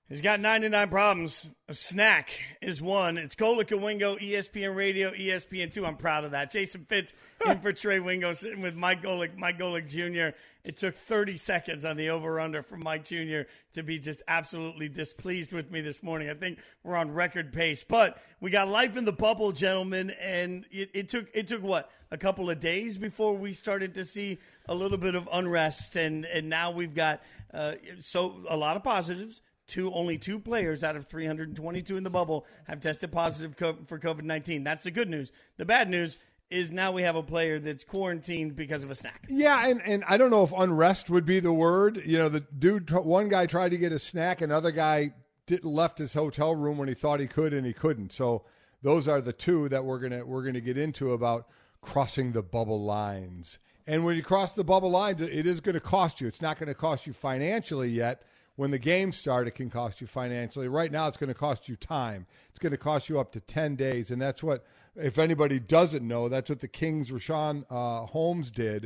He's got 99 problems. A snack is one. It's Golic and Wingo, ESPN Radio, ESPN2. I'm proud of that. Jason Fitz in for Trey Wingo, sitting with Mike Golic Jr. It took 30 seconds on the over-under for Mike Jr. to be just absolutely displeased with me this morning. I think we're on record pace. But we got life in the bubble, gentlemen, and it took what? A couple of days before we started to see a little bit of unrest, and now we've got a lot of positives. Only two players out of 322 in the bubble have tested positive for COVID-19. That's the good news. The bad news is now we have a player that's quarantined because of a snack. Yeah, and I don't know if unrest would be the word. You know, one guy tried to get a snack, another guy left his hotel room when he thought he could and he couldn't. So those are the two that we're gonna get into about crossing the bubble lines. And when you cross the bubble lines, it is going to cost you. It's not going to cost you financially yet. When the games start, it can cost you financially. Right now, it's going to cost you time. It's going to cost you up to 10 days. And that's what, if anybody doesn't know, that's what the Kings' Richaun Holmes did.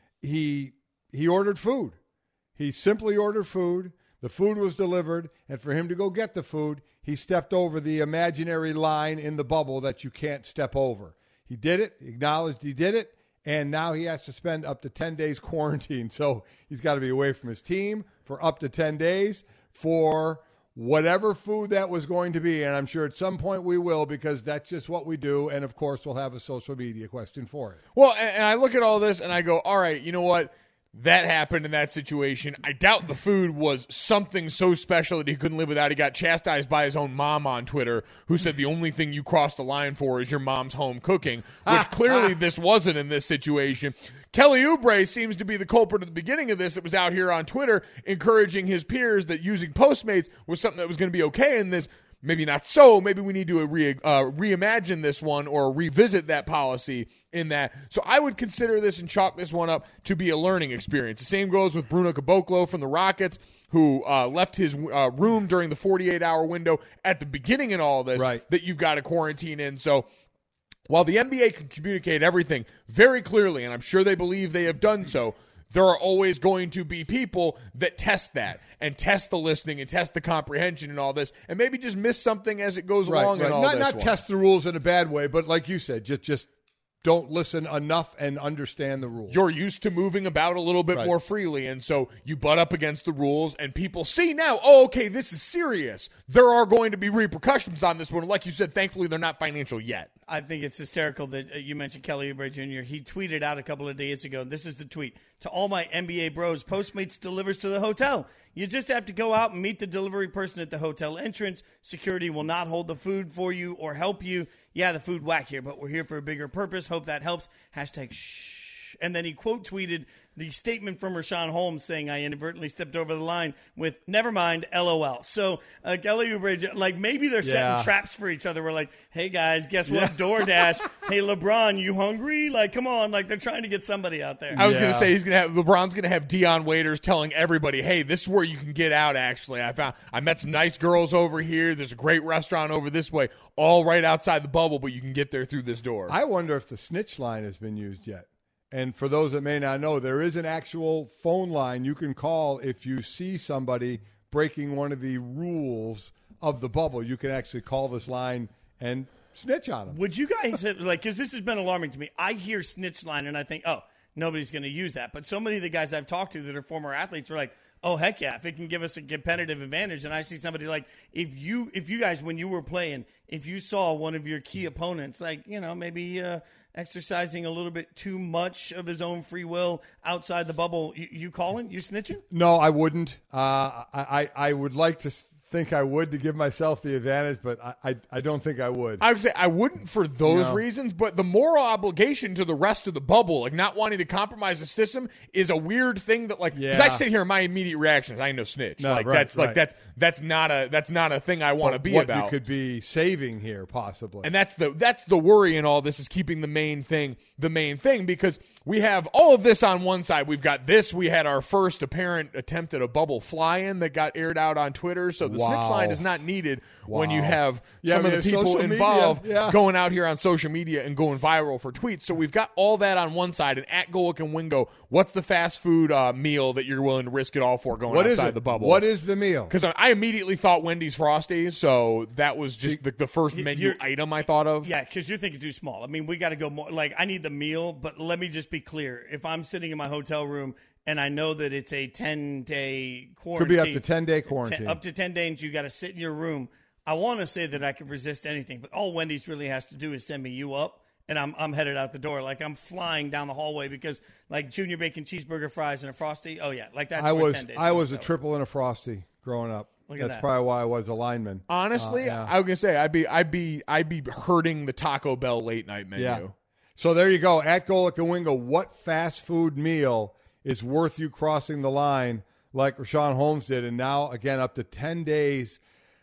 He ordered food. He simply ordered food. The food was delivered. And for him to go get the food, he stepped over the imaginary line in the bubble that you can't step over. He did it, acknowledged he did it. And now he has to spend up to 10 days quarantine. So he's got to be away from his team for up to 10 days for whatever food that was going to be. And I'm sure at some point we will, because that's just what we do. And, of course, we'll have a social media question for it. Well, and I look at all this and I go, all right, you know what? That happened in that situation. I doubt the food was something so special that he couldn't live without. He got chastised by his own mom on Twitter, who said the only thing you crossed the line for is your mom's home cooking, which clearly this wasn't in this situation. Kelly Oubre seems to be the culprit at the beginning of this that was out here on Twitter encouraging his peers that using Postmates was something that was going to be okay in this. Maybe not so. Maybe we need to reimagine this one or revisit that policy in that. So I would consider this and chalk this one up to be a learning experience. The same goes with Bruno Caboclo from the Rockets, who left his room during the 48-hour window at the beginning in all this that you've got to quarantine in. So while the NBA can communicate everything very clearly, and I'm sure they believe they have done so, there are always going to be people that test that and test the listening and test the comprehension and all this, and maybe just miss something as it goes along and all this. Not test the rules in a bad way, but like you said, just don't listen enough and understand the rules. You're used to moving about a little bit more freely, and so you butt up against the rules, and people see now, oh, okay, this is serious. There are going to be repercussions on this one. Like you said, thankfully, they're not financial yet. I think it's hysterical that you mentioned Kelly Oubre Jr. He tweeted out a couple of days ago, and this is the tweet. To all my NBA bros, Postmates delivers to the hotel. You just have to go out and meet the delivery person at the hotel entrance. Security will not hold the food for you or help you. Yeah, the food whack here, but we're here for a bigger purpose. Hope that helps. # shh. And then he quote tweeted the statement from Richaun Holmes saying, I inadvertently stepped over the line with, never mind, LOL. So Kelly Oubre, like maybe they're setting traps for each other. We're like, hey, guys, guess what? DoorDash. Hey, LeBron, you hungry? Like, come on. Like, they're trying to get somebody out there. I was going to say LeBron's going to have Dion Waiters telling everybody, hey, this is where you can get out, actually. I met some nice girls over here. There's a great restaurant over this way, all right outside the bubble, but you can get there through this door. I wonder if the snitch line has been used yet. And for those that may not know, there is an actual phone line you can call if you see somebody breaking one of the rules of the bubble. You can actually call this line and snitch on them. Would you guys, because this has been alarming to me. I hear snitch line and I think, oh, nobody's going to use that. But so many of the guys I've talked to that are former athletes are like, oh, heck yeah, if it can give us a competitive advantage. And I see somebody like, if you guys, when you were playing, if you saw one of your key opponents, like, maybe exercising a little bit too much of his own free will outside the bubble, you calling? You snitching? No, I wouldn't. I would like to think I would to give myself the advantage, but I don't think I would. I would say I wouldn't for those reasons, but the moral obligation to the rest of the bubble, like not wanting to compromise the system, is a weird thing that, like, because I sit here and my immediate reaction is I ain't no snitch. No, that's not a thing I want to be about. What you could be saving here, possibly. And that's the worry in all this, is keeping the main thing, because we have all of this on one side. We've got this. We had our first apparent attempt at a bubble fly-in that got aired out on Twitter, so the snitch line is not needed when you have Yeah, some I of mean, the people social media, involved yeah. going out here on social media and going viral for tweets. So we've got all that on one side. And at Golic and Wingo, what's the fast food meal that you're willing to risk it all for going outside the bubble? What is the meal? Because I immediately thought Wendy's Frosties, so that was just the first menu item I thought of. Yeah, because you're thinking too small. I mean, we got to go more. Like, I need the meal, but let me just be clear. If I'm sitting in my hotel room and I know that it's a 10-day quarantine. Could be up to 10-day quarantine. Up to 10 days, you got to sit in your room. I want to say that I could resist anything, but all Wendy's really has to do is send me you up, and I'm headed out the door. Like, I'm flying down the hallway because, like, junior bacon cheeseburger, fries, and a Frosty. Oh, yeah. Like, that's I for 10 days. was a triple and a Frosty growing up. Look at That's that. probably why I was a lineman. Honestly, Yeah. I was gonna say I'd be hurting the Taco Bell late night menu. Yeah. So there you go. At Golic and Wingo, what fast food meal is worth you crossing the line like Rashawn Holmes did? And now, again, up to 10 days,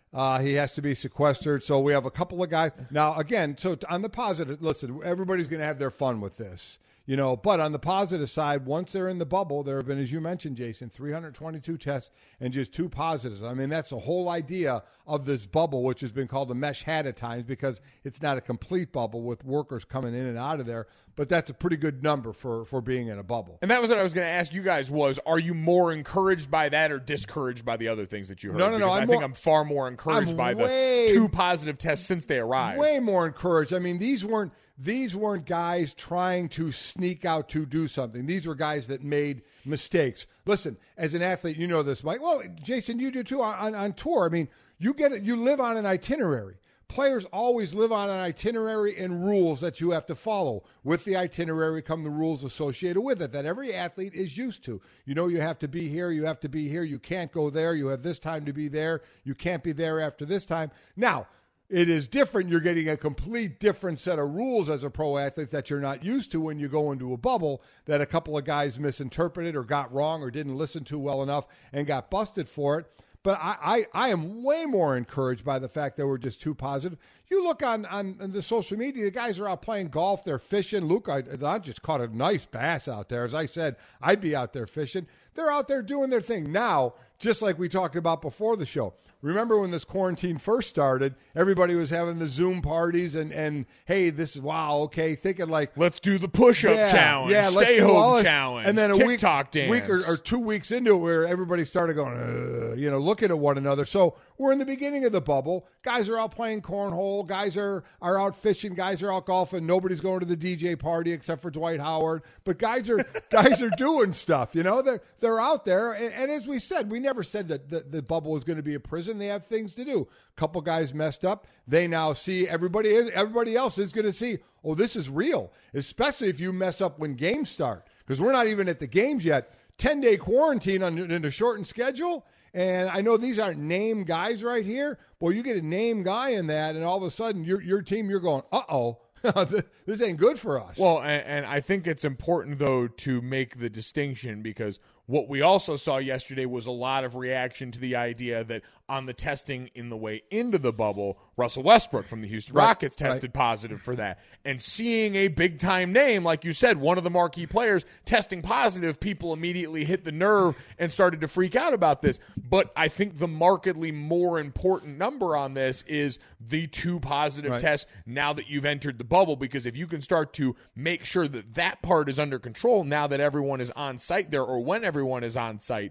he has to be sequestered. So we have a couple of guys. Now, again, so on the positive, listen, everybody's going to have their fun with this. You know, but on the positive side, once they're in the bubble, there have been, as you mentioned, Jason, 322 tests and just 2 positives. I mean, that's the whole idea of this bubble, which has been called a mesh hat at times because it's not a complete bubble with workers coming in and out of there. But that's a pretty good number for being in a bubble. And that was what I was going to ask you guys was, are you more encouraged by that or discouraged by the other things that you heard? No. Because I think I'm far more encouraged by the 2 positive tests since they arrived. Way more encouraged. I mean, these weren't guys trying to sneak out to do something. These were guys that made mistakes. Listen, as an athlete, you know this, Mike. Well, Jason, you do too on tour. I mean, you get it. You live on an itinerary. Players always live on an itinerary and rules that you have to follow. With the itinerary come the rules associated with it that every athlete is used to. You know, you have to be here. You have to be here. You can't go there. You have this time to be there. You can't be there after this time. Now, it is different. You're getting a complete different set of rules as a pro athlete that you're not used to when you go into a bubble that a couple of guys misinterpreted or got wrong or didn't listen to well enough and got busted for it. But I am way more encouraged by the fact that we're just 2 positive. You look on the social media, the guys are out playing golf, they're fishing. Luke, I just caught a nice bass out there. As I said, I'd be out there fishing. They're out there doing their thing. Now, just like we talked about before the show, remember when this quarantine first started, everybody was having the Zoom parties and hey, this is, wow, okay, thinking like, let's do the push-up challenge, stay home challenge, and then a TikTok dance. Week or 2 weeks into it where everybody started going, looking at one another. So we're in the beginning of the bubble. Guys are out playing cornhole. Guys are out fishing. Guys are out golfing. Nobody's going to the DJ party except for Dwight Howard. But guys are doing stuff. You know, they're out there. And as we said, we never said that the bubble was going to be a prison. They have things to do. A couple guys messed up. They now see everybody else is going to see, oh, this is real, especially if you mess up when games start. Because we're not even at the games yet. 10-day quarantine in a shortened schedule. And I know these aren't name guys right here. Boy, you get a name guy in that, and all of a sudden your team, you're going, uh-oh, this ain't good for us. Well, and I think it's important, though, to make the distinction because what we also saw yesterday was a lot of reaction to the idea that on the testing in the way into the bubble, Russell Westbrook from the Houston Rockets tested positive for that. And seeing a big-time name, like you said, one of the marquee players testing positive, people immediately hit the nerve and started to freak out about this. But I think the markedly more important number on this is the 2 positive tests now that you've entered the bubble, because if you can start to make sure that part is under control now that everyone is on site there or when everyone is on site,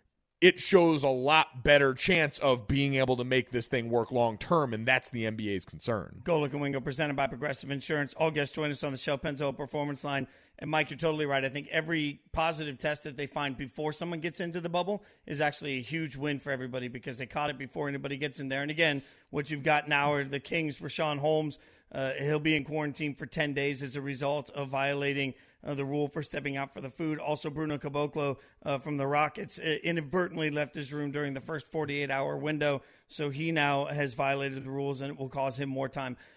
it shows a lot better chance of being able to make this thing work long term, and that's the NBA's concern. Golic and Wingo, presented by Progressive Insurance. All guests join us on the Shell Pennzoil Performance Line. And Mike, you're totally right. I think every positive test that they find before someone gets into the bubble is actually a huge win for everybody because they caught it before anybody gets in there. And again, what you've got now are the Kings, Rashawn Holmes. He'll be in quarantine for 10 days as a result of violating the rule for stepping out for the food. Also, Bruno Caboclo from the Rockets inadvertently left his room during the first 48-hour window, so he now has violated the rules, and it will cause him more time.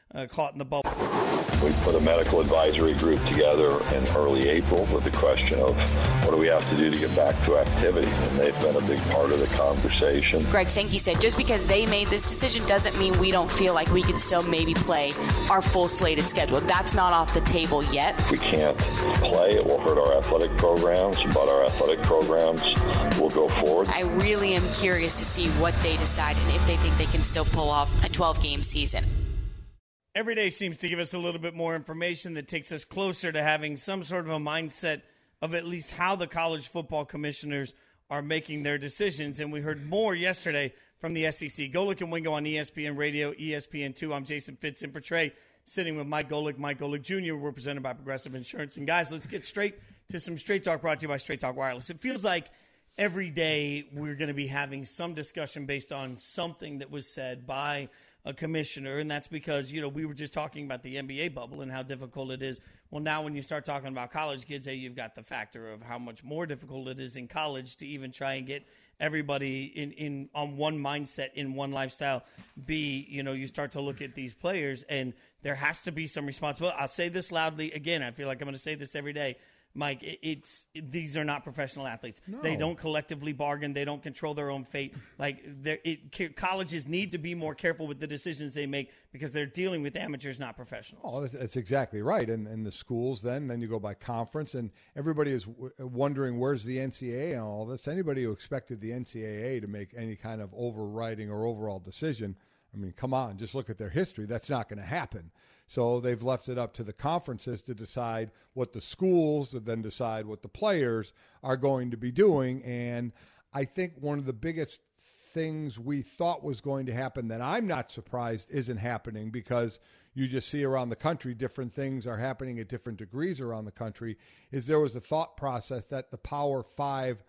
caught in the bubble. We put a medical advisory group together in early April with the question of what do we have to do to get back to activity, and they've been a big part of the conversation. Greg Sankey said just because they made this decision doesn't mean we don't feel like we can still maybe play our full slated schedule. That's not off the table yet. If we can't play, it will hurt our athletic programs, but our athletic programs will go forward. I really am curious to see what they decide and if they think they can still pull off a 12-game season. Every day seems to give us a little bit more information that takes us closer to having some sort of a mindset of at least how the college football commissioners are making their decisions. And we heard more yesterday from the SEC. Golic and Wingo on ESPN Radio, ESPN2. I'm Jason Fitz in for Trey, sitting with Mike Golic Jr. We're presented by Progressive Insurance. And, guys, let's get straight to some Straight Talk brought to you by Straight Talk Wireless. It feels like every day we're going to be having some discussion based on something that was said by a commissioner, and that's because, we were just talking about the NBA bubble and how difficult it is. Well, now when you start talking about college kids, hey, you've got the factor of how much more difficult it is in college to even try and get everybody in on one mindset, in one lifestyle. You start to look at these players, and there has to be some responsibility. I'll say this loudly again. I feel like I'm going to say this every day. Mike, these are not professional athletes. No. They don't collectively bargain. They don't control their own fate. Colleges need to be more careful with the decisions they make because they're dealing with amateurs, not professionals. Oh, that's exactly right. And the schools then you go by conference, and everybody is wondering where's the NCAA and all this. Anybody who expected the NCAA to make any kind of overriding or overall decision, I mean, come on, just look at their history. That's not going to happen. So they've left it up to the conferences to decide what the schools, to then decide what the players are going to be doing. And I think one of the biggest things we thought was going to happen that I'm not surprised isn't happening, because you just see around the country different things are happening at different degrees around the country, is there was a thought process that the Power Five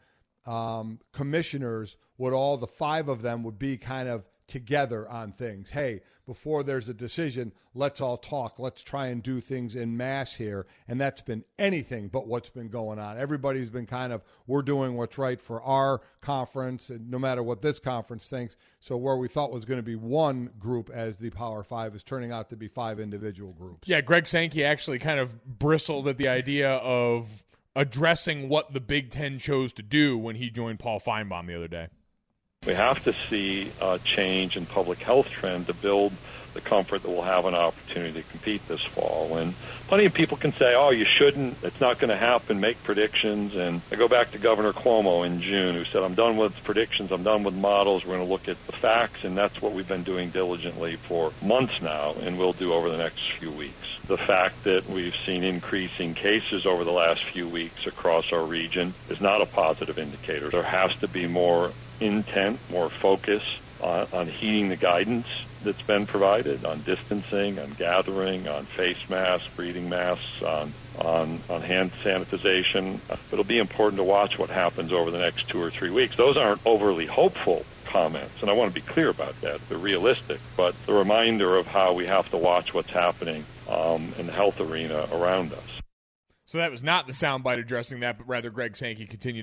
commissioners all the five of them would be kind of together on things. Hey, before there's a decision, let's all talk. Let's try and do things in mass here. And that's been anything but what's been going on. Everybody's been kind of, we're doing what's right for our conference, and no matter what this conference thinks. So where we thought was going to be one group as the Power Five is turning out to be five individual groups. Yeah, Greg Sankey actually kind of bristled at the idea of addressing what the Big Ten chose to do when he joined Paul Feinbaum the other day. We have to see a change in public health trend to build the comfort that we'll have an opportunity to compete this fall. And plenty of people can say, oh, you shouldn't, it's not going to happen, make predictions. And I go back to Governor Cuomo in June, who said, I'm done with predictions, I'm done with models, we're going to look at the facts. And that's what we've been doing diligently for months now, and we'll do over the next few weeks. The fact that we've seen increasing cases over the last few weeks across our region is not a positive indicator. There has to be more intent, more focus on heeding the guidance that's been provided on distancing, on gathering, on face masks, breathing masks, on hand sanitization. It'll be important to watch what happens over the next 2 or 3 weeks. Those aren't overly hopeful comments, and I want to be clear about that. They're realistic, but the reminder of how we have to watch what's happening in the health arena around us. So that was not the soundbite addressing that, but rather Greg Sankey continuing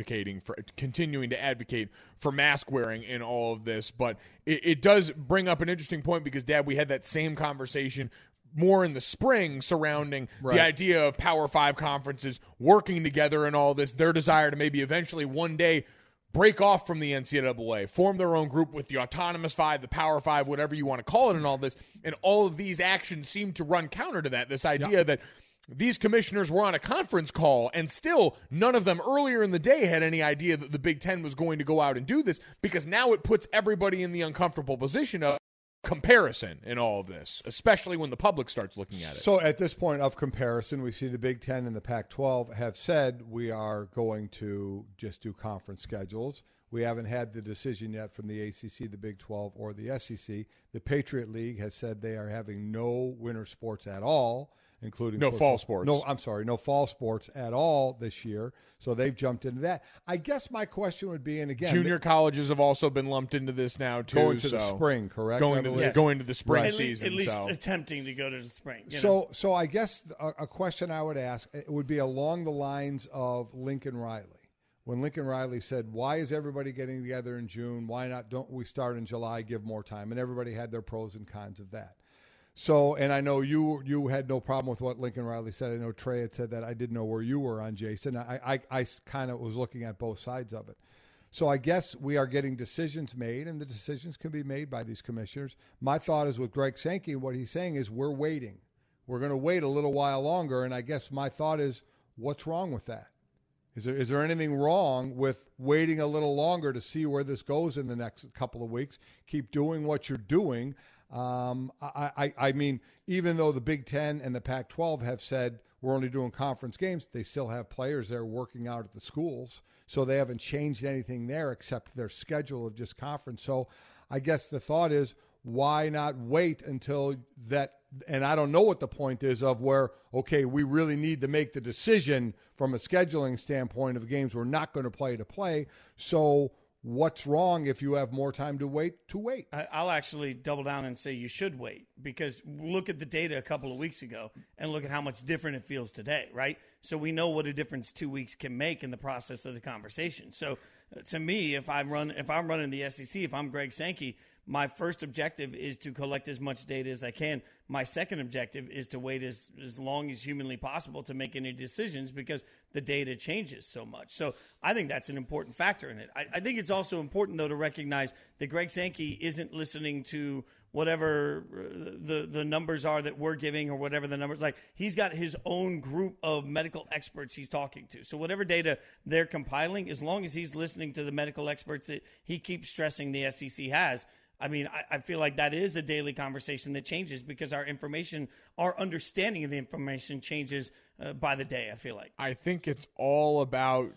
to advocate for mask wearing in all of this. But it does bring up an interesting point because, Dad, we had that same conversation more in the spring surrounding the idea of Power Five conferences working together and all this, their desire to maybe eventually one day break off from the NCAA, form their own group with the Autonomous Five, the Power Five, whatever you want to call it, and all this. And all of these actions seem to run counter to that, this idea that these commissioners were on a conference call, and still none of them earlier in the day had any idea that the Big Ten was going to go out and do this, because now it puts everybody in the uncomfortable position of comparison in all of this, especially when the public starts looking at it. So at this point of comparison, we see the Big Ten and the Pac-12 have said we are going to just do conference schedules. We haven't had the decision yet from the ACC, the Big 12, or the SEC. The Patriot League has said they are having no winter sports at all, including no football. Fall sports. No fall sports at all this year. So they've jumped into that. I guess my question would be, and again, junior colleges have also been lumped into this now too. Going to the spring, correct? Going to the spring season. At least attempting to go to the spring. So I guess a question I would ask would be along the lines of Lincoln Riley. When Lincoln Riley said, why is everybody getting together in June? Why not? Don't we start in July, give more time? And everybody had their pros and cons of that. So, and I know you had no problem with what Lincoln Riley said. I know Trey had said that. I didn't know where you were on, Jason. I kind of was looking at both sides of it. So I guess we are getting decisions made, and the decisions can be made by these commissioners. My thought is with Greg Sankey, what he's saying is we're waiting. We're going to wait a little while longer, and I guess my thought is, what's wrong with that? Is there anything wrong with waiting a little longer to see where this goes in the next couple of weeks? Keep doing what you're doing. I mean, even though the Big Ten and the Pac-12 have said we're only doing conference games, they still have players there working out at the schools. So they haven't changed anything there except their schedule of just conference. So I guess the thought is, why not wait until that? And I don't know what the point is of where, okay, we really need to make the decision from a scheduling standpoint of games we're not going to play. So what's wrong if you have more time to wait? I'll actually double down and say you should wait, because look at the data a couple of weeks ago and look at how much different it feels today, right? So we know what a difference 2 weeks can make in the process of the conversation. So to me, if I'm running the SEC, if I'm Greg Sankey, my first objective is to collect as much data as I can. My second objective is to wait as long as humanly possible to make any decisions, because the data changes so much. So I think that's an important factor in it. I think it's also important, though, to recognize that Greg Sankey isn't listening to whatever the numbers are that we're giving, or whatever the numbers like. He's got his own group of medical experts he's talking to. So whatever data they're compiling, as long as he's listening to the medical experts that he keeps stressing the SEC has, I mean, I feel like that is a daily conversation that changes, because our understanding of the information changes by the day, I feel like. I think it's all about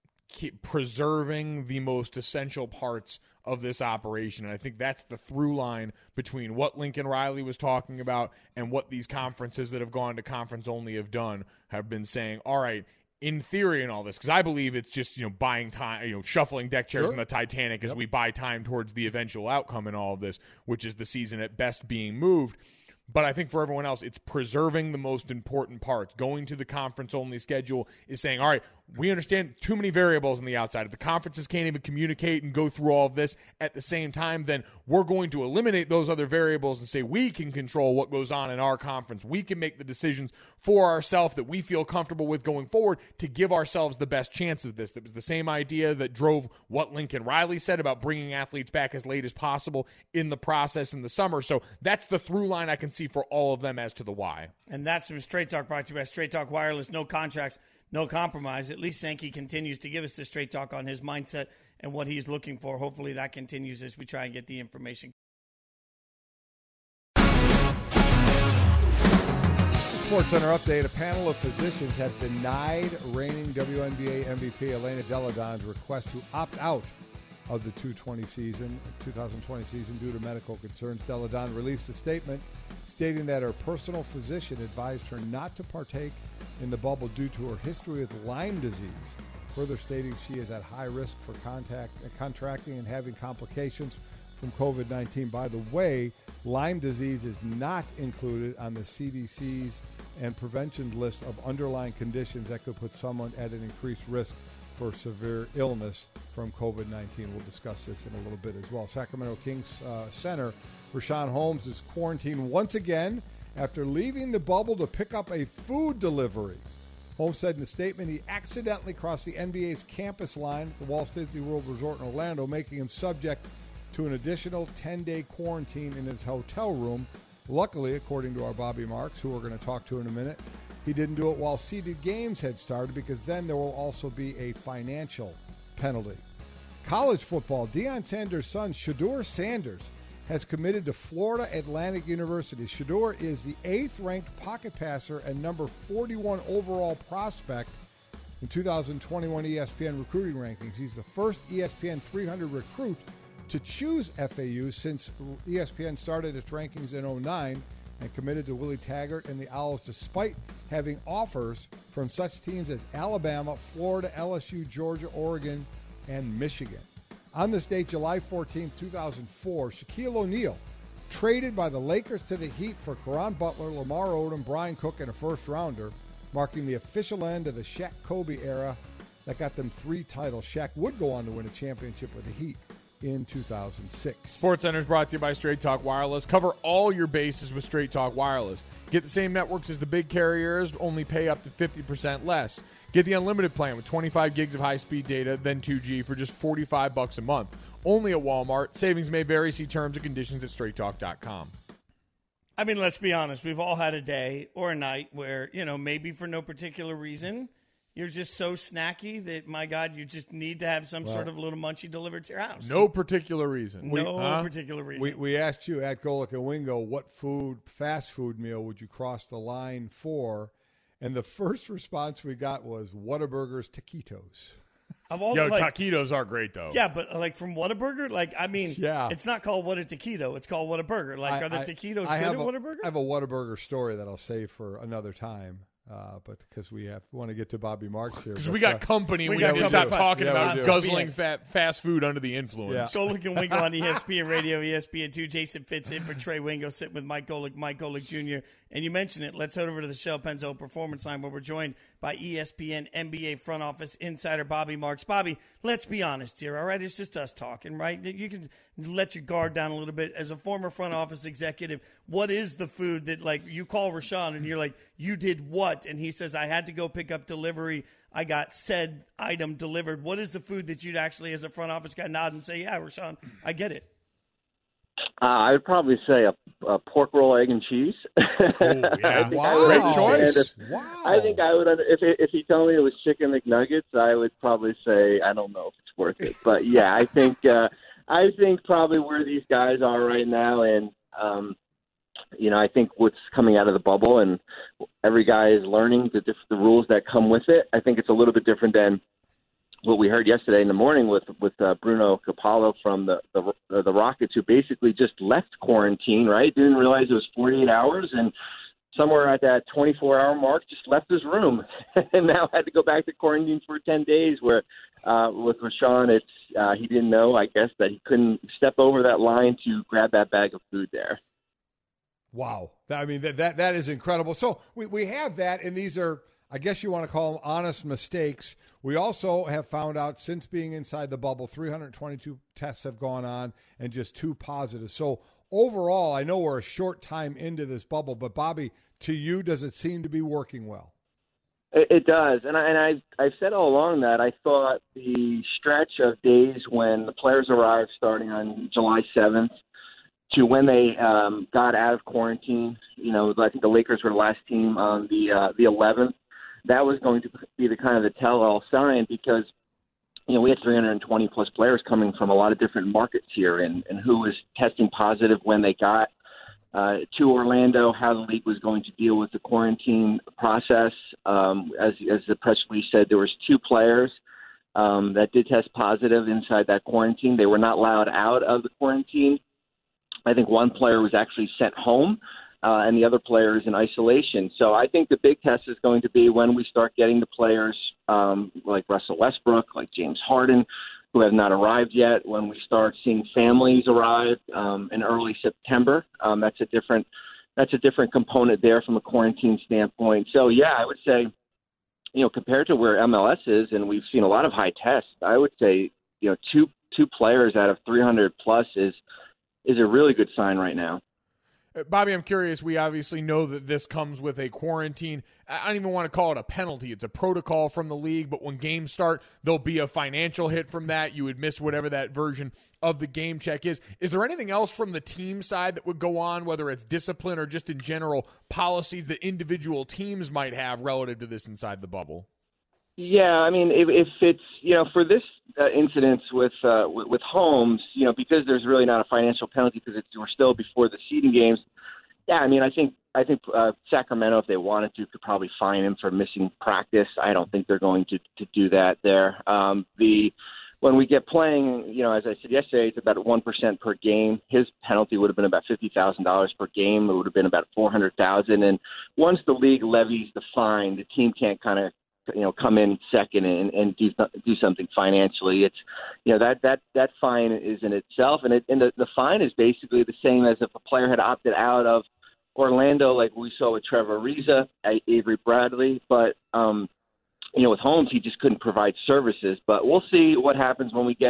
preserving the most essential parts of this operation. And I think that's the through line between what Lincoln Riley was talking about and what these conferences that have gone to conference only have been saying, all right, in theory and all this, because I believe it's just, buying time, shuffling deck chairs in the Titanic as we buy time towards the eventual outcome in all of this, which is the season at best being moved. But I think for everyone else, it's preserving the most important parts. Going to the conference-only schedule is saying, all right, we understand too many variables on the outside. If the conferences can't even communicate and go through all of this at the same time, then we're going to eliminate those other variables and say we can control what goes on in our conference. We can make the decisions for ourselves that we feel comfortable with going forward to give ourselves the best chance of this. That was the same idea that drove what Lincoln Riley said about bringing athletes back as late as possible in the process in the summer. So that's the through line I can see for all of them as to the why. And that's from Straight Talk, brought to you by Straight Talk Wireless. No contracts, no compromise. At least Sankey continues to give us the Straight Talk on his mindset and what he's looking for. Hopefully that continues as we try and get the information. SportsCenter update. A panel of physicians have denied reigning WNBA MVP Elena Delle Donne's request to opt out of the 2020 season due to medical concerns. Delle Donne released a statement stating that her personal physician advised her not to partake in the bubble due to her history with Lyme disease, further stating she is at high risk for contracting and having complications from COVID-19. By the way, Lyme disease is not included on the CDC's and prevention list of underlying conditions that could put someone at an increased risk for severe illness from COVID-19. We'll discuss this in a little bit as well. Sacramento Kings center Richaun Holmes is quarantined once again after leaving the bubble to pick up a food delivery. Holmes said in a statement he accidentally crossed the NBA's campus line at the Walt Disney World Resort in Orlando, making him subject to an additional 10-day quarantine in his hotel room. Luckily, according to our Bobby Marks, who we're going to talk to in a minute, he didn't do it while seeded games had started, because then there will also be a financial penalty. College football, Deion Sanders' son, Shedeur Sanders, has committed to Florida Atlantic University. Shedeur is the 8th-ranked pocket passer and number 41 overall prospect in 2021 ESPN recruiting rankings. He's the first ESPN 300 recruit to choose FAU since ESPN started its rankings in 2009, and committed to Willie Taggart and the Owls despite having offers from such teams as Alabama, Florida, LSU, Georgia, Oregon, and Michigan. On this date, July 14, 2004, Shaquille O'Neal traded by the Lakers to the Heat for Caron Butler, Lamar Odom, Brian Cook, and a first-rounder, marking the official end of the Shaq-Kobe era that got them 3 titles. Shaq would go on to win a championship with the Heat in 2006. SportsCenter is brought to you by Straight Talk Wireless. Cover all your bases with Straight Talk Wireless. Get the same networks as the big carriers, only pay up to 50% less. Get the unlimited plan with 25 gigs of high-speed data, then 2G for just $45 a month. Only at Walmart. Savings may vary. See terms and conditions at straighttalk.com. I mean, let's be honest. We've all had a day or a night where, maybe for no particular reason, you're just so snacky that, my God, you just need to have some sort of little munchie delivered to your house. No particular reason. Particular reason. We asked you at Golic and Wingo, what fast food meal would you cross the line for? And the first response we got was Whataburger's taquitos. Taquitos are great, though. Yeah, but from Whataburger? Yeah. It's not called What a Taquito. It's called Whataburger. Are the taquitos good at Whataburger? I have a Whataburger story that I'll save for another time. But because we want to get to Bobby Marks here. Because we got company. We got to stop talking about guzzling fast food under the influence. Yeah. Golic and Wingo on ESPN Radio, ESPN2. Jason Fitz in for Trey Wingo, sitting with Mike Golic Jr. And you mentioned it. Let's head over to the Shell Pennzoil Performance Line where we're joined by ESPN NBA front office insider Bobby Marks. Bobby, let's be honest here, all right? It's just us talking, right? You can let your guard down a little bit. As a former front office executive, what is the food that, you call Rashawn and you're like, you did what? And he says, I had to go pick up delivery. I got said item delivered. What is the food that you'd actually, as a front office guy, nod and say, yeah, Rashawn, I get it? I would probably say a pork roll, egg, and cheese. Yeah. Great choice. I think I would, if he told me it was chicken McNuggets, I would probably say, I don't know if it's worth it. But, yeah, I think probably where these guys are right now, and, I think what's coming out of the bubble and every guy is learning the rules that come with it. I think it's a little bit different than what we heard yesterday in the morning with Bruno Capallo from the Rockets, who basically just left quarantine, right? Didn't realize it was 48 hours, and somewhere at that 24-hour mark just left his room and now had to go back to quarantine for 10 days where with Rashawn, he didn't know, I guess, that he couldn't step over that line to grab that bag of food there. Wow. I mean, that is incredible. So we have that, and these are, I guess you want to call them honest mistakes. We also have found out since being inside the bubble, 322 tests have gone on and just 2 positive. So overall, I know we're a short time into this bubble, but Bobby, to you, does it seem to be working well? It does, and I've said all along that I thought the stretch of days when the players arrived starting on July 7th to when they got out of quarantine, I think the Lakers were the last team on the 11th. That was going to be the kind of the tell-all sign because, we had 320-plus players coming from a lot of different markets here and who was testing positive when they got to Orlando, how the league was going to deal with the quarantine process. As the press release said, there was 2 players that did test positive inside that quarantine. They were not allowed out of the quarantine. I think one player was actually sent home. And the other player is in isolation. So I think the big test is going to be when we start getting the players like Russell Westbrook, like James Harden, who have not arrived yet, when we start seeing families arrive in early September. That's a different component there from a quarantine standpoint. So, yeah, I would say, compared to where MLS is, and we've seen a lot of high tests, I would say, two players out of 300-plus is a really good sign right now. Bobby, I'm curious. We obviously know that this comes with a quarantine. I don't even want to call it a penalty. It's a protocol from the league, but when games start, there'll be a financial hit from that. You would miss whatever that version of the game check is. Is there anything else from the team side that would go on, whether it's discipline or just in general policies that individual teams might have relative to this inside the bubble? Yeah, I mean, if it's, for this incident with Holmes, because there's really not a financial penalty because we're still before the seeding games. Yeah, I mean, I think Sacramento, if they wanted to, could probably fine him for missing practice. I don't think they're going to do that there. When we get playing, as I said yesterday, it's about 1% per game. His penalty would have been about $50,000 per game. It would have been about $400,000. And once the league levies the fine, the team can't kind of come in second and do something financially. It's that fine is in itself, and the fine is basically the same as if a player had opted out of Orlando, like we saw with Trevor Ariza, Avery Bradley. But with Holmes, he just couldn't provide services. But we'll see what happens when we get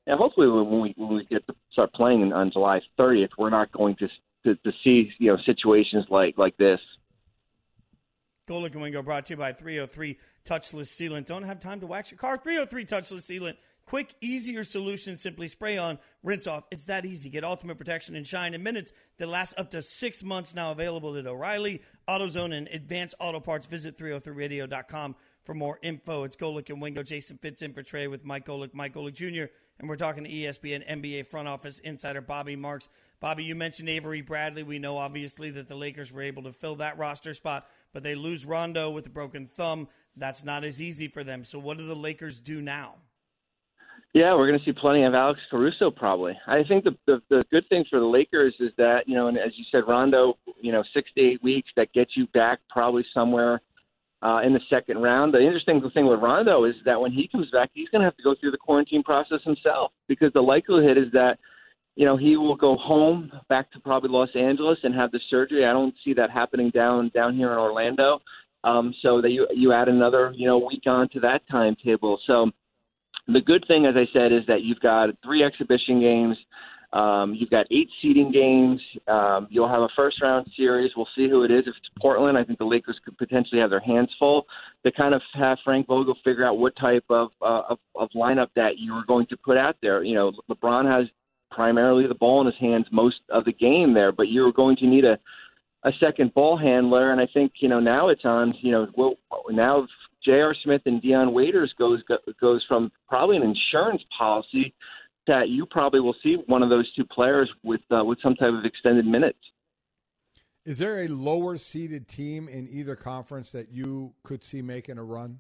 And hopefully when we get to start playing on July 30th, we're not going to see situations like this. Golic and Wingo brought to you by 303 Touchless Sealant. Don't have time to wax your car? 303 Touchless Sealant. Quick, easier solution. Simply spray on, rinse off. It's that easy. Get ultimate protection and shine in minutes that last up to 6 months. Now available at O'Reilly, AutoZone, and Advanced Auto Parts. Visit 303radio.com for more info. It's Golic and Wingo. Jason Fitz in for Trey with Mike Golic Jr., and we're talking to ESPN NBA front office insider Bobby Marks. Bobby, you mentioned Avery Bradley. We know, obviously, that the Lakers were able to fill that roster spot, but they lose Rondo with a broken thumb. That's not as easy for them. So what do the Lakers do now? Yeah, we're going to see plenty of Alex Caruso probably. I think the good thing for the Lakers is that, and as you said, Rondo, 6 to 8 weeks, that gets you back probably somewhere in the second round. The interesting thing with Rondo is that when he comes back, he's going to have to go through the quarantine process himself, because the likelihood is that, he will go home back to probably Los Angeles and have the surgery. I don't see that happening down here in Orlando. So that you add another, week on to that timetable. So the good thing, as I said, is that you've got 3 exhibition games. You've got 8 seeding games. You'll have a first-round series. We'll see who it is. If it's Portland, I think the Lakers could potentially have their hands full to kind of have Frank Vogel figure out what type of lineup that you are going to put out there. LeBron has primarily the ball in his hands most of the game there, but you're going to need a second ball handler, and I think, now it's on, now J.R. Smith and Dion Waiters goes from probably an insurance policy that you probably will see one of those two players with some type of extended minutes. Is there a lower seeded team in either conference that you could see making a run?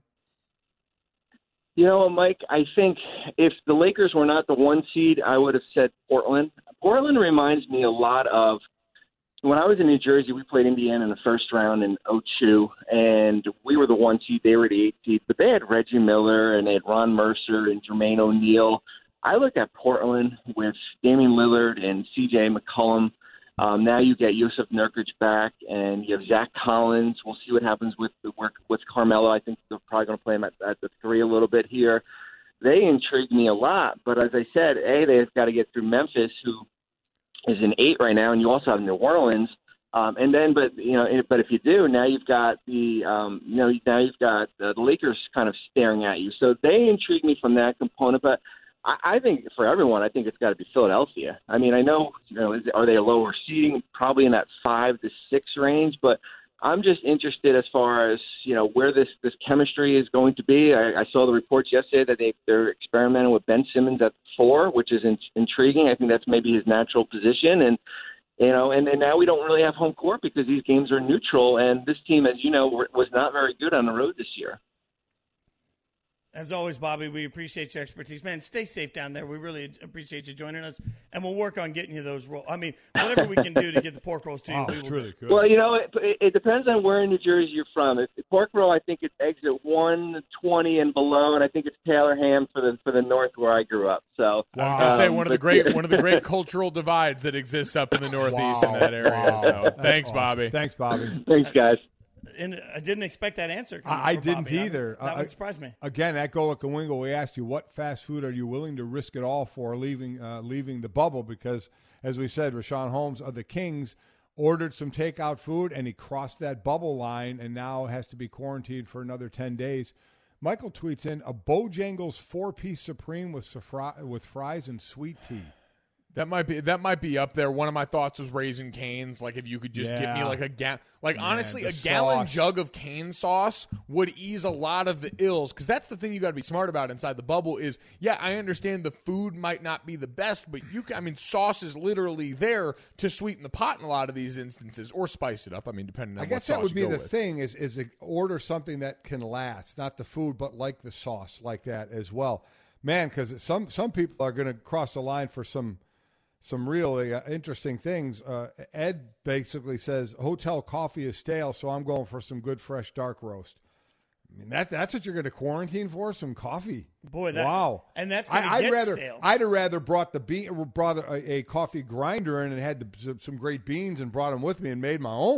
Mike, I think if the Lakers were not the 1 seed, I would have said Portland. Portland reminds me a lot of when I was in New Jersey. We played Indiana in the first round in 2002, and we were the 1 seed. They were the 8 seed, but they had Reggie Miller and they had Ron Mercer and Jermaine O'Neal. I look at Portland with Damian Lillard and C.J. McCollum. Now you get Yusuf Nurkic back, and you have Zach Collins. We'll see what happens with Carmelo. I think they're probably going to play him at the 3 a little bit here. They intrigue me a lot, but as I said, they've got to get through Memphis, who is in 8 right now, and you also have New Orleans. But if you do, now you've got the Lakers kind of staring at you. So they intrigue me from that component, but I think for everyone, I think it's got to be Philadelphia. I mean, I know, are they a lower seeding? Probably in that 5 to 6 range, but I'm just interested as far as, where this chemistry is going to be. I saw the reports yesterday that they're experimenting with Ben Simmons at 4, which is intriguing. I think that's maybe his natural position. And now we don't really have home court because these games are neutral. And this team, as you know, was not very good on the road this year. As always, Bobby, we appreciate your expertise. Man, stay safe down there. We really appreciate you joining us, and we'll work on getting you those rolls. I mean, whatever we can do to get the pork rolls to you. It's really good. Well, it depends on where in New Jersey you're from. If pork roll, I think it's exit 120 and below, and I think it's Taylor ham for the north where I grew up. So, I was going to say one of the great cultural divides that exists up in the Northeast in that area. So, thanks, awesome. Bobby. Thanks, Bobby. Thanks, guys. And I didn't expect that answer. I didn't Bobby. either. That one surprised me. Again, at Golic and Wingo, we asked you, what fast food are you willing to risk it all for leaving the bubble? Because, as we said, Rashawn Holmes of the Kings ordered some takeout food, and he crossed that bubble line and now has to be quarantined for another 10 days. Michael tweets in, a Bojangles 4-piece Supreme with fries and sweet tea. That might be up there. One of my thoughts was Raising Cane's. Like, if you could just give me like honestly, a gallon jug of cane sauce would ease a lot of the ills. Because that's the thing you got to be smart about inside the bubble is, I understand the food might not be the best, but sauce is literally there to sweeten the pot in a lot of these instances, or spice it up. I mean, depending on. I guess that would be the thing is order something that can last, not the food, but like the sauce like that as well, man. Because some people are going to cross the line for some really interesting things. Ed basically says hotel coffee is stale, so I'm going for some good fresh dark roast. I mean, that's what you're going to quarantine for? Some coffee? Boy, wow! And that's going to get stale. I'd have rather brought a coffee grinder in and had some great beans and brought them with me and made my own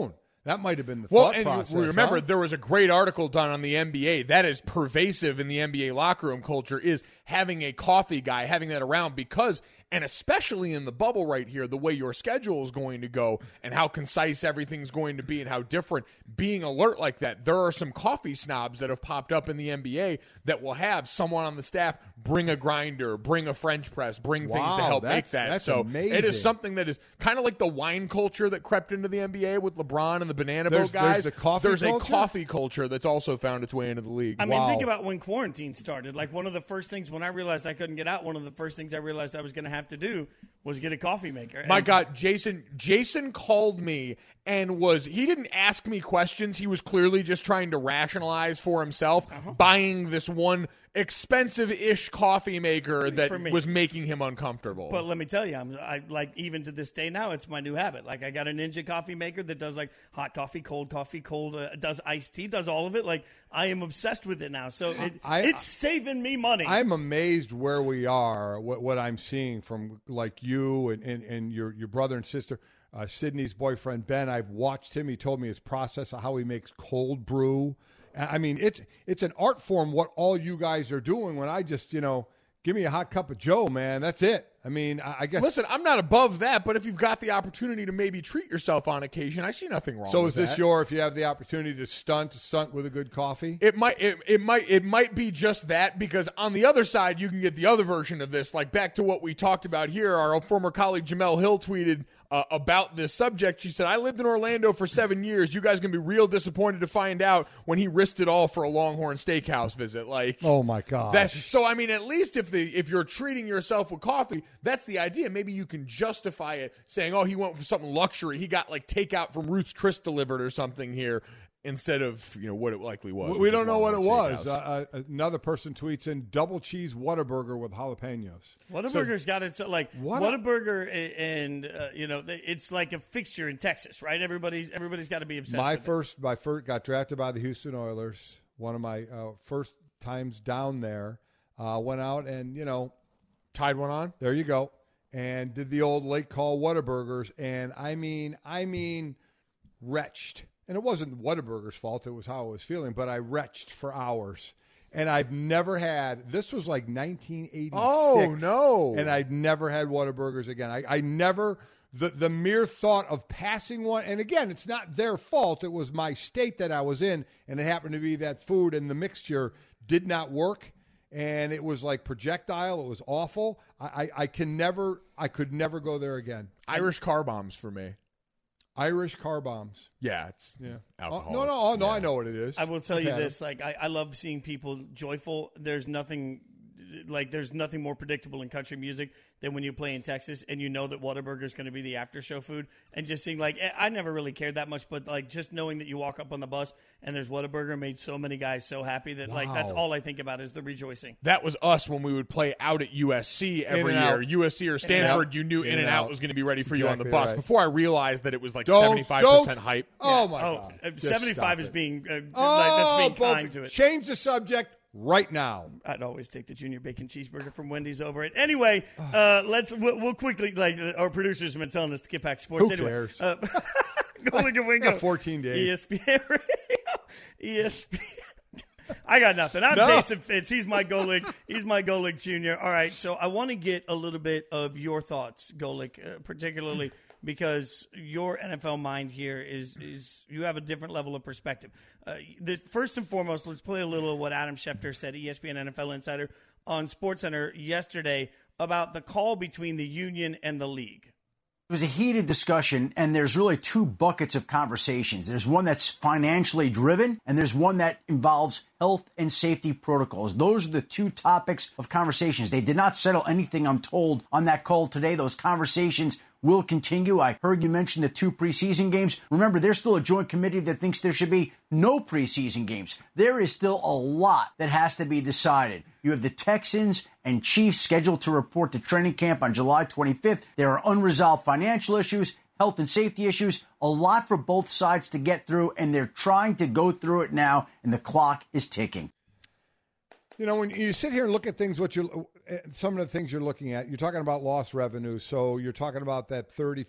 That might have been the Well, thought and process. remember, huh? there was a great article done on the NBA that is pervasive in the NBA locker room culture is having a coffee guy, having that around because, and especially in the bubble right here, the way your schedule is going to go and how concise everything's going to be and how different, being alert like that. There are some coffee snobs that have popped up in the NBA that will have someone on the staff bring a grinder, bring a French press, bring things to help make that. That's so amazing. it is something that is kind of like the wine culture that crept into the NBA with LeBron and the Banana Boat guys. There's the coffee There's culture? a coffee culture that's also found its way into the league. I mean, Wow. think about when quarantine started. Like, one of the first things when I realized I couldn't get out, one of the first things I realized I was going to have to do was get a coffee maker. My And- God, Jason called me and he didn't ask me questions. He was clearly just trying to rationalize for himself buying this one expensive-ish coffee maker that For me. was making him uncomfortable. But let me tell you, I like, even to this day now, it's my new habit. Like, I got a Ninja coffee maker that does like hot coffee, cold, does iced tea, does all of it. Like, I am obsessed with it now. So it's saving me money. I'm amazed where we are, what I'm seeing from like you and your brother and sister. Sydney's boyfriend, Ben, I've watched him. He told me his process of how he makes cold brew. I mean, it's an art form what all you guys are doing when I just, give me a hot cup of Joe, man. That's it. I mean, I guess. Listen, I'm not above that, but if you've got the opportunity to maybe treat yourself on occasion, I see nothing wrong So with is this that. if you have the opportunity to stunt with a good coffee? It might be just that, because on the other side you can get the other version of this. Like, back to what we talked about here, our former colleague Jamel Hill tweeted about this subject. She said, "I lived in Orlando for 7 years. You guys gonna be real disappointed to find out when he risked it all for a Longhorn Steakhouse visit." Like, Oh my gosh. so I mean, at least if you're treating yourself with coffee, that's the idea. Maybe you can justify it, saying, "Oh, he went for something luxury. He got like takeout from Ruth's Chris delivered or something here." Instead of what it likely was. We don't know what it Longhorn was. Steakhouse. Another person tweets in double cheese Whataburger with jalapenos. Whataburger's got it. So, like, What- Whataburger, and it's like a fixture in Texas, right? Everybody's got to be obsessed. My with it. first got drafted by the Houston Oilers. One of my first times down there. Went out and Tied one on. there you go, and did the old late call Whataburgers, and I mean, retched. And it wasn't Whataburger's fault; it was how I was feeling. But I retched for hours, and I've never had. This was like 1986. Oh, no. And I'd never had Whataburgers again. I never. The mere thought of passing one, and again, it's not their fault. It was my state that I was in, and it happened to be that food and the mixture did not work, and it was like projectile. It was awful. I could never go there again. Irish car bombs for me. Irish car bombs. Yeah, it's Yeah. alcoholic. No, Yeah. I know what it is. I will tell I've you had this: like, I love seeing people joyful. There's nothing more predictable in country music than when you play in Texas and you know that Whataburger is going to be the after show food, and just seeing, like, I never really cared that much, but like just knowing that you walk up on the bus and there's Whataburger made so many guys so happy that like that's Wow. all I think about is the rejoicing. That was us when we would play out at USC every In and year. out. USC or Stanford, out. you knew In and Out was going to be ready for you on the Exactly bus. right. Before I realized that it was like Don't- 75% hype. Oh my Oh, God! Just 75 stop is it. being that's Oh, being both- kind to it. Change the subject right now. I'd always take the junior bacon cheeseburger from Wendy's over it. Anyway, we'll quickly, like, our producers have been telling us to get back to sports. Who Anyway, cares? Golic and Wingo. Got 14 days. ESPN Radio. ESPN. I got nothing. I'm No. Jason Fitz. He's my Golic. He's my Golic Jr. All right, so I want to get a little bit of your thoughts, Golic, particularly because your NFL mind here is you have a different level of perspective. First and foremost, let's play a little of what Adam Schefter said, ESPN NFL Insider, on SportsCenter yesterday about the call between the union and the league. It was a heated discussion, and there's really two buckets of conversations. There's one that's financially driven, and there's one that involves health and safety protocols. Those are the two topics of conversations. They did not settle anything, I'm told, on that call today. Those conversations will continue. I heard you mention the 2 preseason games. Remember, there's still a joint committee that thinks there should be no preseason games. There is still a lot that has to be decided. You have the Texans and Chiefs scheduled to report to training camp on July 25th. There are unresolved financial issues, health and safety issues, a lot for both sides to get through, and they're trying to go through it now, and the clock is ticking. When you sit here and look at things, some of the things you're looking at, you're talking about lost revenue. So you're talking about that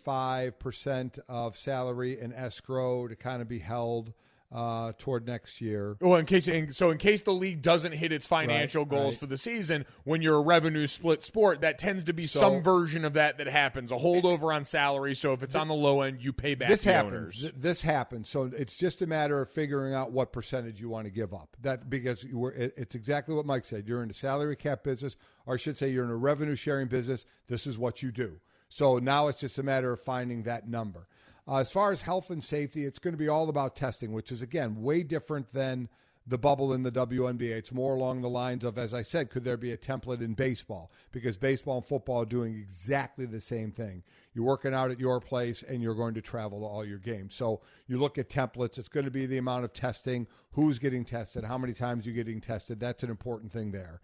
35% of salary and escrow to kind of be held toward next year. Well, in case the league doesn't hit its financial goals for the season, when you're a revenue split sport, that tends to be some version of that happens, a holdover on salary. So if it's on the low end, you pay back the owners. This happens. So it's just a matter of figuring out what percentage you want to give up. Because it's exactly what Mike said. You're in the salary cap business, or I should say you're in a revenue sharing business. This is what you do. So now it's just a matter of finding that number. As far as health and safety, it's going to be all about testing, which is, again, way different than the bubble in the WNBA. It's more along the lines of, as I said, could there be a template in baseball? Because baseball and football are doing exactly the same thing. You're working out at your place, and you're going to travel to all your games. So you look at templates. It's going to be the amount of testing, who's getting tested, how many times you're getting tested. That's an important thing there.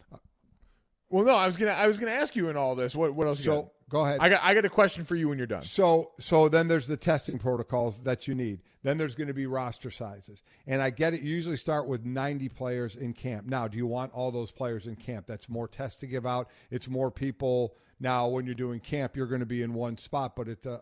Well, no, I was gonna ask you in all this. What else? Go ahead. I got a question for you when you're done. So then there's the testing protocols that you need. Then there's going to be roster sizes. And I get it. You usually start with 90 players in camp. Now, do you want all those players in camp? That's more tests to give out. It's more people. Now, when you're doing camp, you're going to be in one spot,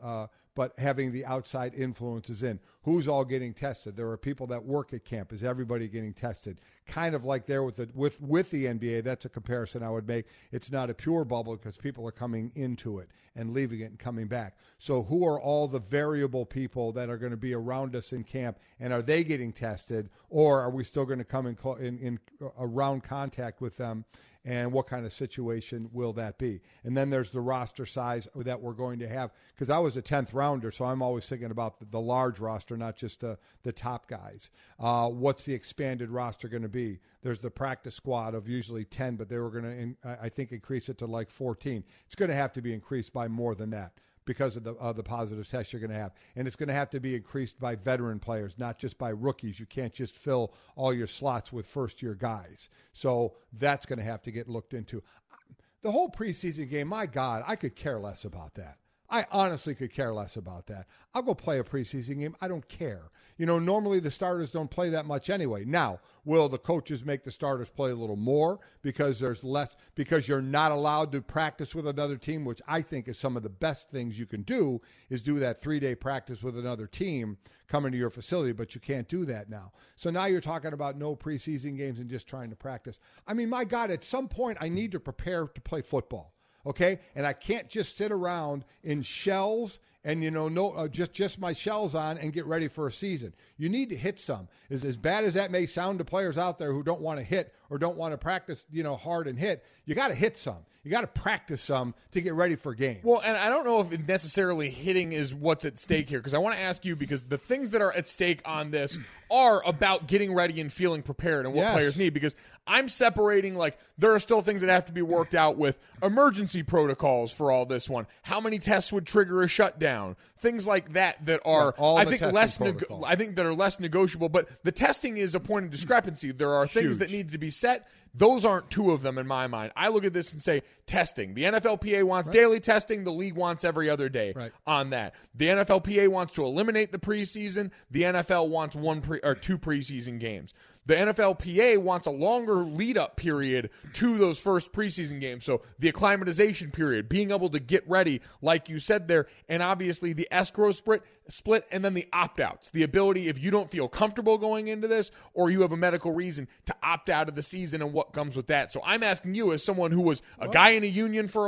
but having the outside influences in. Who's all getting tested? There are people that work at camp. Is everybody getting tested? Kind of like there with the NBA, that's a comparison I would make. It's not a pure bubble because people are coming into it and leaving it and coming back. So who are all the variable people that are going to be around us in camp, and are they getting tested, or are we still going to come in around contact with them? And what kind of situation will that be? And then there's the roster size that we're going to have. Because I was a 10th rounder, so I'm always thinking about the large roster, not just the top guys. What's the expanded roster going to be? There's the practice squad of usually 10, but they were going to, I think, increase it to like 14. It's going to have to be increased by more than that, because of the positive tests you're going to have. And it's going to have to be increased by veteran players, not just by rookies. You can't just fill all your slots with first-year guys. So that's going to have to get looked into. The whole preseason game, my God, I could care less about that. I honestly could care less about that. I'll go play a preseason game. I don't care. Normally the starters don't play that much anyway. Now, will the coaches make the starters play a little more because there's less, because you're not allowed to practice with another team, which I think is some of the best things you can do, is do that 3-day practice with another team coming to your facility, but you can't do that now. So now you're talking about no preseason games and just trying to practice. I mean, my God, at some point I need to prepare to play football. Okay, and I can't just sit around in shells and just my shells on and get ready for a season. You need to hit some. As bad as that may sound to players out there who don't want to hit or don't want to practice, hard and hit, you got to hit some. You got to practice some to get ready for games. Well, and I don't know if necessarily hitting is what's at stake here, because I want to ask you, because the things that are at stake on this are about getting ready and feeling prepared and what players need, because I'm separating, like, there are still things that have to be worked out with emergency protocols for all this one. How many tests would trigger a shutdown? Things like that are, I think, that are less negotiable. But the testing is a point of discrepancy. There are things that need to be set. Those aren't two of them in my mind. I look at this and say testing. The NFLPA wants daily testing. The league wants every other day on that. The NFLPA wants to eliminate the preseason. The NFL wants 2 preseason games. The NFLPA wants a longer lead-up period to those first preseason games. So the acclimatization period, being able to get ready, like you said there, and obviously the escrow split, and then the opt-outs. The ability, if you don't feel comfortable going into this or you have a medical reason, to opt out of the season and what comes with that. So I'm asking you, as someone who was a guy in a union for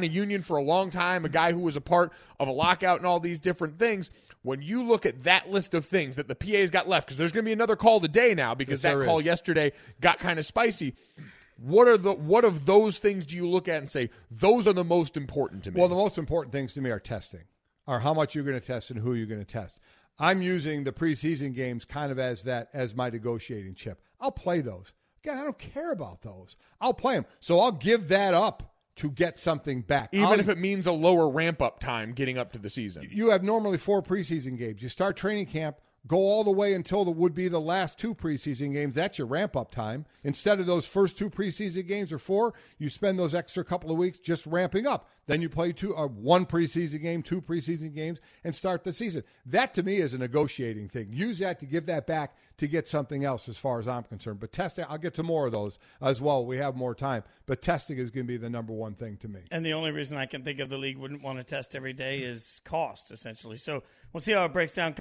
a long time, a guy who was a part of a lockout and all these different things, when you look at that list of things that the PA's got left, because there's going to be another call today now, because that call yesterday got kind of spicy. What of those things do you look at and say, those are the most important to me? Well, the most important things to me are testing, are how much you're going to test and who you're going to test. I'm using the preseason games kind of as my negotiating chip. I'll play those. Again, I don't care about those. I'll play them. So I'll give that up to get something back. Even if it means a lower ramp-up time getting up to the season. You have normally 4 preseason games. You start training camp go all the way until would be the last 2 preseason games. That's your ramp-up time. Instead of those first 2 preseason games or 4, you spend those extra couple of weeks just ramping up. Then you play 1 preseason game, 2 preseason games, and start the season. That, to me, is a negotiating thing. Use that to give that back to get something else as far as I'm concerned. But testing, I'll get to more of those as well. We have more time. But testing is going to be the number one thing to me. And the only reason I can think of the league wouldn't want to test every day is cost, essentially. So we'll see how it breaks down.